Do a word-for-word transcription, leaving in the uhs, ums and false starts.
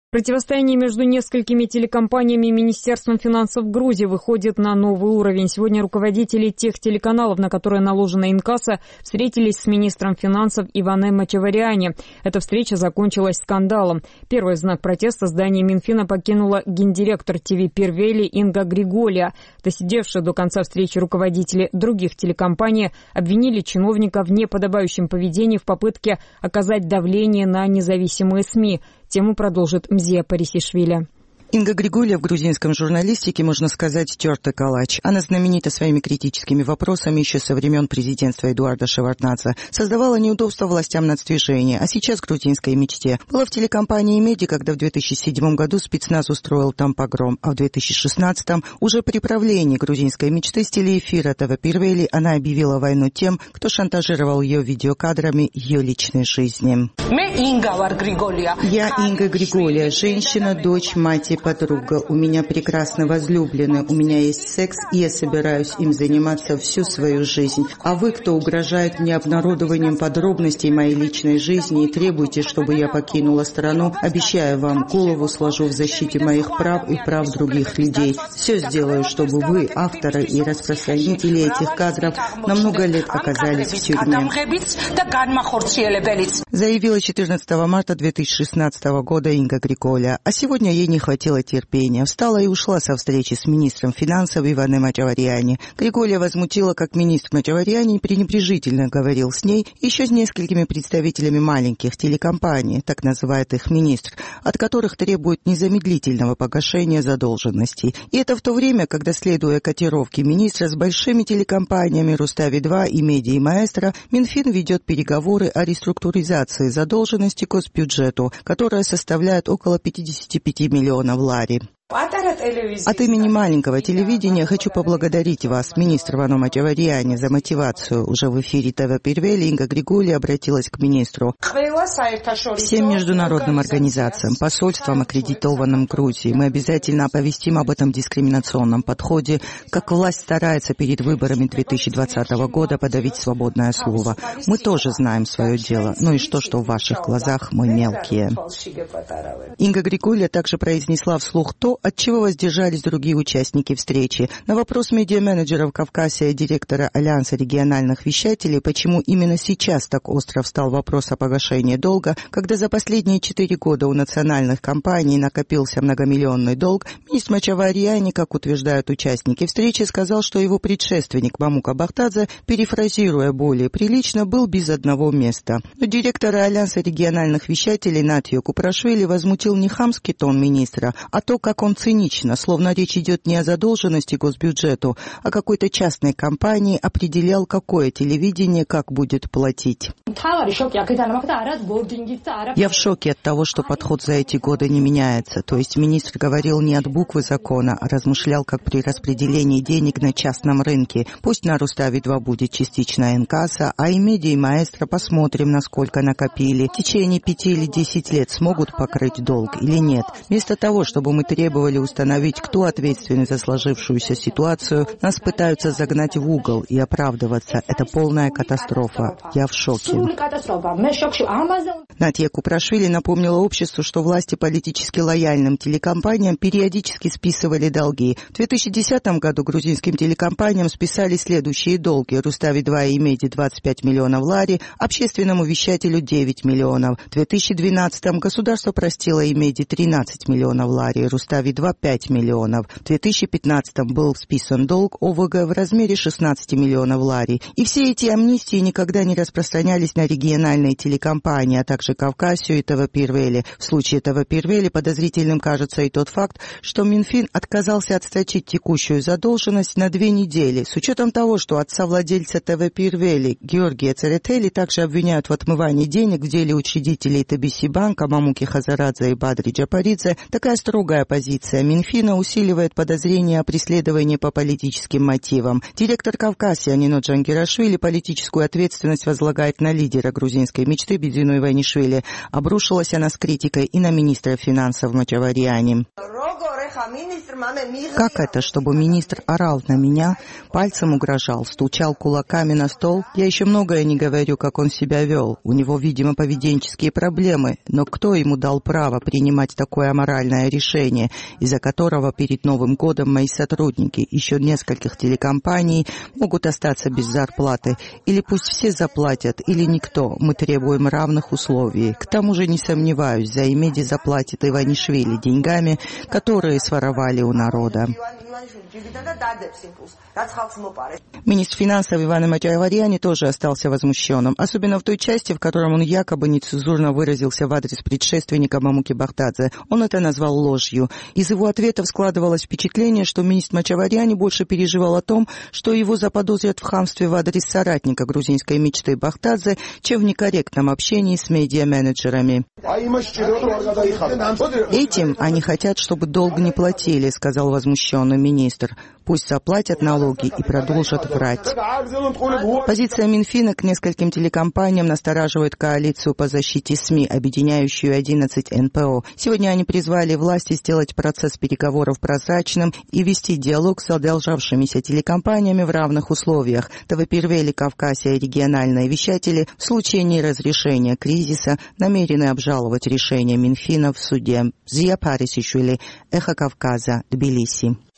Противостояние между несколькими телекомпаниями и Министерством финансов Грузии выходит на новый уровень. Сегодня руководители тех телеканалов, на которые наложена инкасса, встретились с министром финансов Иване Мачавариани. Эта встреча закончилась скандалом. Первый знак протеста здание Минфина покинула гендиректор ТВ Первели Инга Григолья. Досидевшие до конца встречи руководители других телекомпаний обвинили чиновника в неподобающем поведении в попытке оказать давление на независимые СМИ. Тему продолжит Мзия Парисишвили. Инга Григолья в грузинском журналистике, можно сказать, тертый калач. Она знаменита своими критическими вопросами еще со времен президентства Эдуарда Шеварднадзе. Создавала неудобства властям нацдвижения, а сейчас грузинской мечте. Была в телекомпании «Меди», когда в две тысячи седьмом году спецназ устроил там погром, а в две тысячи шестнадцатом уже при правлении грузинской мечты с телеэфира ТВ Первели она объявила войну тем, кто шантажировал ее видеокадрами ее личной жизни. Я Инга Григолья, женщина, дочь, мать и подруга. У меня прекрасно возлюбленный, у меня есть секс, и я собираюсь им заниматься всю свою жизнь. А вы, кто угрожает мне обнародованием подробностей моей личной жизни и требуете, чтобы я покинула страну, обещаю вам, голову сложу в защите моих прав и прав других людей. Все сделаю, чтобы вы, авторы и распространители этих кадров, на много лет оказались в тюрьме. Заявила четырнадцатого марта две тысячи шестнадцатого года Инга Григолья. А сегодня ей не хватило терпения. Встала и ушла со встречи с министром финансов Иване Мачавариани. Григолья возмутила, как министр Мачавариани пренебрежительно говорил с ней еще с несколькими представителями маленьких телекомпаний, так называет их министр, от которых требует незамедлительного погашения задолженностей. И это в то время, когда, следуя котировке министра, с большими телекомпаниями Рустави два и Меди и Маэстро, Минфин ведет переговоры о реструктуризации задолженности госбюджету, которая составляет около пятьдесят пять миллионов лари. От имени маленького телевидения хочу поблагодарить вас, министр Иване Мачавариани, за мотивацию. Уже в эфире ТВ Первели Инга Григолья обратилась к министру. Всем международным организациям, посольствам, аккредитованным в Грузии, мы обязательно оповестим об этом дискриминационном подходе, как власть старается перед выборами две тысячи двадцатого года подавить свободное слово. Мы тоже знаем свое дело. Ну и что, что в ваших глазах мы мелкие. Инга Григолья также произнесла вслух то, от чего воздержались другие участники встречи. На вопрос медиа-менеджера в Кавказе и директора Альянса региональных вещателей, почему именно сейчас так остро встал вопрос о погашении долга, когда за последние четыре года у национальных компаний накопился многомиллионный долг, министр Мачавариани, как утверждают участники встречи, сказал, что его предшественник Мамука Бахтадзе, перефразируя более прилично, был без одного места. Но директор Альянса региональных вещателей Натио Купрашвили возмутил не хамский тон министра, а то, как он цинично, словно речь идет не о задолженности госбюджету, а какой-то частной компании определял, какое телевидение как будет платить. Я в шоке от того, что подход за эти годы не меняется. То есть министр говорил не от буквы закона, а размышлял, как при распределении денег на частном рынке. Пусть на Рустави два будет частичная инкасса, а и Меди и Маэстро посмотрим, насколько накопили. В течение пяти или десяти лет смогут покрыть долг или нет. Вместо того, чтобы мы требовали установить, кто ответственен за сложившуюся ситуацию, нас пытаются загнать в угол и оправдываться. Это полная катастрофа. Я в шоке. Натья Купрашвили напомнила обществу, что власти политически лояльным телекомпаниям периодически списывали долги. В две тысячи десятом году грузинским телекомпаниям списали следующие долги. Рустави два и Меди двадцать пять миллионов лари, общественному вещателю девять миллионов. В две тысячи двенадцатом государство простило и Меди тринадцать миллионов лари, Рустави два пять миллионов. В две тысячи пятнадцатом был списан долг ОВГ в размере шестнадцать миллионов лари. И все эти амнистии никогда не распространялись на региональные телекомпании, а также Кавказию и ТВ Первели. В случае ТВ Первели подозрительным кажется и тот факт, что Минфин отказался отсрочить текущую задолженность на две недели. С учетом того, что отца владельца ТВ Первели Георгия Церетели также обвиняют в отмывании денег в деле учредителей ТБС банка Мамуки Хазарадзе и Бадри Джапаридзе, такая строгая позиция Минфина усиливает подозрения о преследовании по политическим мотивам. Директор Кавказа Нино Джангирашвили политическую ответственность возлагает на лидера грузинской мечты Бедзину Иванишвили. Обрушилась она с критикой и на министра финансов Мачавариани. Как это, чтобы министр орал на меня, пальцем угрожал, стучал кулаками на стол? Я еще многое не говорю, как он себя вел. У него, видимо, поведенческие проблемы. Но кто ему дал право принимать такое аморальное решение, из-за которого перед Новым годом мои сотрудники еще нескольких телекомпаний могут остаться без зарплаты? Или пусть все заплатят, или никто. Мы требуем равных условий. К тому же не сомневаюсь, за Имеди заплатит Иванишвили деньгами, которые своровали у народа. Министр финансов Иван Мачаварьяни тоже остался возмущенным, особенно в той части, в которой он якобы нецензурно выразился в адрес предшественника Мамуки Бахтадзе. Он это назвал ложью. Из его ответов складывалось впечатление, что министр Мачаварьяни больше переживал о том, что его заподозрят в хамстве в адрес соратника грузинской мечты Бахтадзе, чем в некорректном общении с медиа-менеджерами. Этим они хотят, чтобы долг не платили, сказал возмущенный министр. Пусть заплатят налоги и продолжат врать. Позиция Минфина к нескольким телекомпаниям настораживает коалицию по защите СМИ, объединяющую одиннадцать эн пэ о. Сегодня они призвали власти сделать процесс переговоров прозрачным и вести диалог с задолжавшимися телекомпаниями в равных условиях. ТВ Первели, Кавказия и региональные вещатели в случае неразрешения кризиса намерены обжаловать решение Минфина в суде. Зия Парисишвили, Эхо Кавказа, Тбилиси.